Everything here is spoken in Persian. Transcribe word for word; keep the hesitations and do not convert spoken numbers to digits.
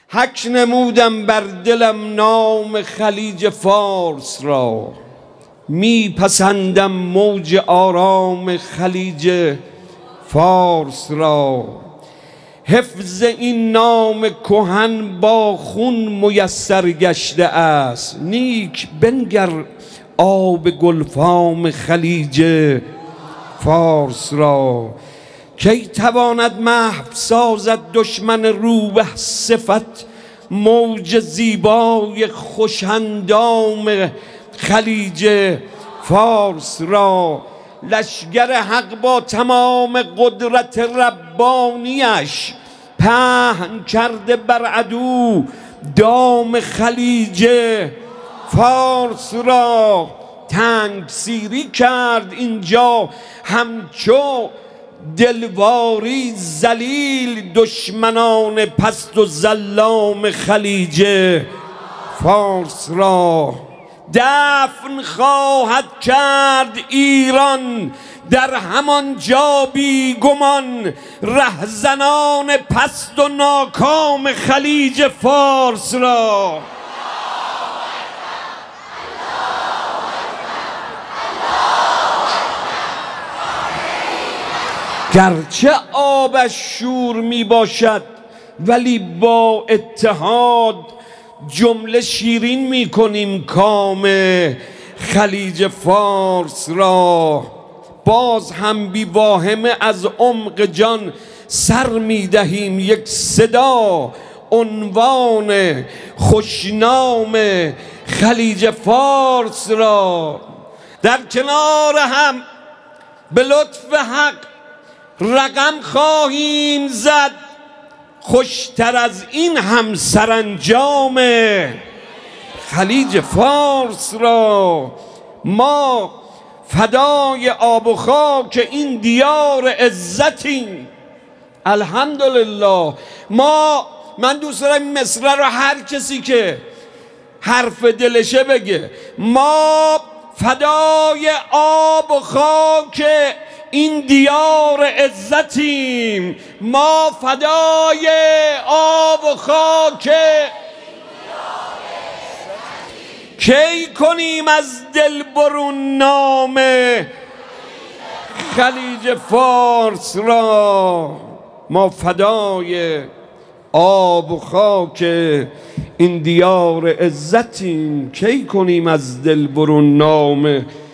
حک نمودم بر دلم نام خلیج فارس را، می پسندم موج آرام خلیج فارس را. حفظ این نام کهن با خون میسر گشته است، نیک بنگر آب گلفام خلیج فارس را. کی تواند محو سازد دشمن روبه صفت موج زیبای خوشندام خلیج فارس را. لشگر حق با تمام قدرت ربانیش پهن کرده بر عدو دام خلیج فارس را. تنگ سیری کرد اینجا همچو دلواری ذلیل دشمنان پست و ظلام خلیج فارس را. دفن خواهد کرد ایران در همان جا بی گمان رهزنان پست و ناکام خلیج فارس را. گرچه آبش شور می باشد ولی با اتحاد جمله شیرین می کنیم کام خلیج فارس را. باز هم بی واهمه از عمق جان سر می دهیم یک صدا عنوان خوشنام خلیج فارس را. در کنار هم به لطف حق رقم خواهیم زد خوشتر از این هم سرانجام خلیج فارس را. ما فدای آب و خاک این دیار عزتیم الحمدلله. ما من دوست دارم این مصرع رو هر کسی که حرف دلشه بگه. ما فدای آب و خاک این دیار عزتیم. ما فدای آب و خاک کی کنیم از دل برون نام خلیج فارس را. ما فدای آب و خاک این دیار عزتیم کی کنیم از دل برون نام